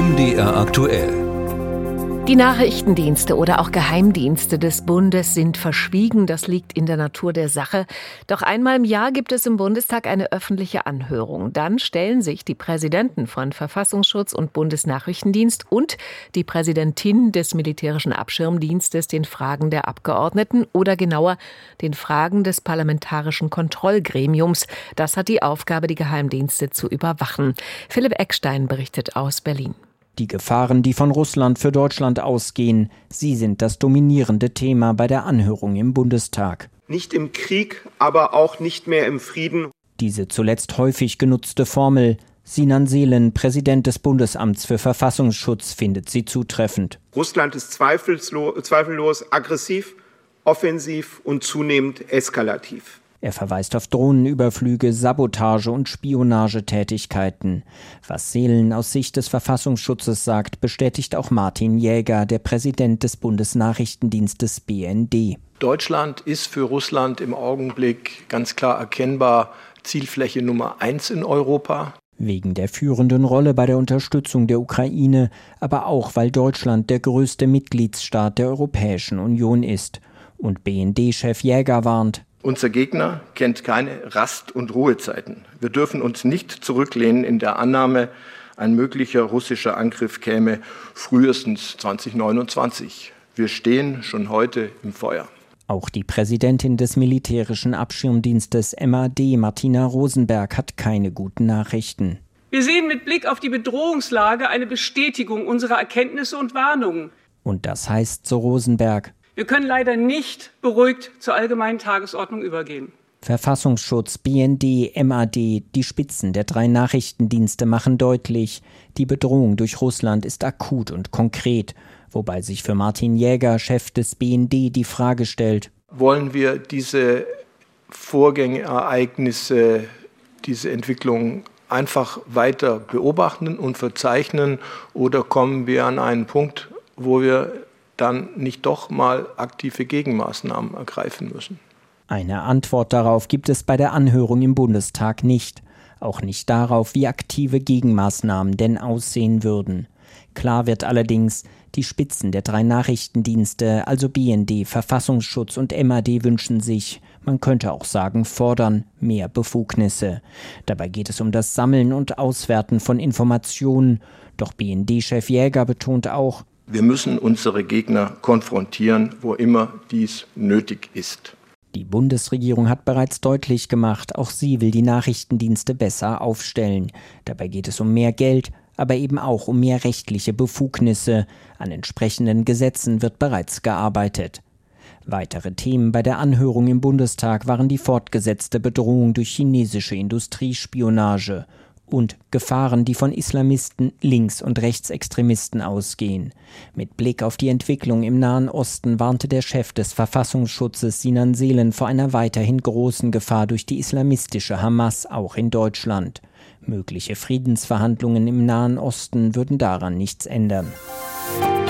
MDR aktuell. Die Nachrichtendienste oder auch Geheimdienste des Bundes sind verschwiegen. Das liegt in der Natur der Sache. Doch einmal im Jahr gibt es im Bundestag eine öffentliche Anhörung. Dann stellen sich die Präsidenten von Verfassungsschutz und Bundesnachrichtendienst und die Präsidentin des Militärischen Abschirmdienstes den Fragen der Abgeordneten oder genauer den Fragen des Parlamentarischen Kontrollgremiums. Das hat die Aufgabe, die Geheimdienste zu überwachen. Philipp Eckstein berichtet aus Berlin. Die Gefahren, die von Russland für Deutschland ausgehen, sie sind das dominierende Thema bei der Anhörung im Bundestag. Nicht im Krieg, aber auch nicht mehr im Frieden. Diese zuletzt häufig genutzte Formel, Sinan Seelen, Präsident des Bundesamts für Verfassungsschutz, findet sie zutreffend. Russland ist zweifellos aggressiv, offensiv und zunehmend eskalativ. Er verweist auf Drohnenüberflüge, Sabotage und Spionagetätigkeiten. Was Seelen aus Sicht des Verfassungsschutzes sagt, bestätigt auch Martin Jäger, der Präsident des Bundesnachrichtendienstes BND. Deutschland ist für Russland im Augenblick ganz klar erkennbar Zielfläche Nummer 1 in Europa. Wegen der führenden Rolle bei der Unterstützung der Ukraine, aber auch, weil Deutschland der größte Mitgliedsstaat der Europäischen Union ist. Und BND-Chef Jäger warnt: Unser Gegner kennt keine Rast- und Ruhezeiten. Wir dürfen uns nicht zurücklehnen in der Annahme, ein möglicher russischer Angriff käme frühestens 2029. Wir stehen schon heute im Feuer. Auch die Präsidentin des Militärischen Abschirmdienstes MAD, Martina Rosenberg, hat keine guten Nachrichten. Wir sehen mit Blick auf die Bedrohungslage eine Bestätigung unserer Erkenntnisse und Warnungen. Und das heißt, so Rosenberg: Wir können leider nicht beruhigt zur allgemeinen Tagesordnung übergehen. Verfassungsschutz, BND, MAD, die Spitzen der 3 Nachrichtendienste machen deutlich, die Bedrohung durch Russland ist akut und konkret, wobei sich für Martin Jäger, Chef des BND, die Frage stellt: Wollen wir diese Vorgänge, Ereignisse, diese Entwicklung einfach weiter beobachten und verzeichnen, oder kommen wir an einen Punkt, wo wir dann nicht doch mal aktive Gegenmaßnahmen ergreifen müssen? Eine Antwort darauf gibt es bei der Anhörung im Bundestag nicht. Auch nicht darauf, wie aktive Gegenmaßnahmen denn aussehen würden. Klar wird allerdings, die Spitzen der 3 Nachrichtendienste, also BND, Verfassungsschutz und MAD, wünschen sich, man könnte auch sagen fordern, mehr Befugnisse. Dabei geht es um das Sammeln und Auswerten von Informationen. Doch BND-Chef Jäger betont auch: Wir müssen unsere Gegner konfrontieren, wo immer dies nötig ist. Die Bundesregierung hat bereits deutlich gemacht, auch sie will die Nachrichtendienste besser aufstellen. Dabei geht es um mehr Geld, aber eben auch um mehr rechtliche Befugnisse. An entsprechenden Gesetzen wird bereits gearbeitet. Weitere Themen bei der Anhörung im Bundestag waren die fortgesetzte Bedrohung durch chinesische Industriespionage und Gefahren, die von Islamisten, Links- und Rechtsextremisten ausgehen. Mit Blick auf die Entwicklung im Nahen Osten warnte der Chef des Verfassungsschutzes Sinan Seelen vor einer weiterhin großen Gefahr durch die islamistische Hamas, auch in Deutschland. Mögliche Friedensverhandlungen im Nahen Osten würden daran nichts ändern.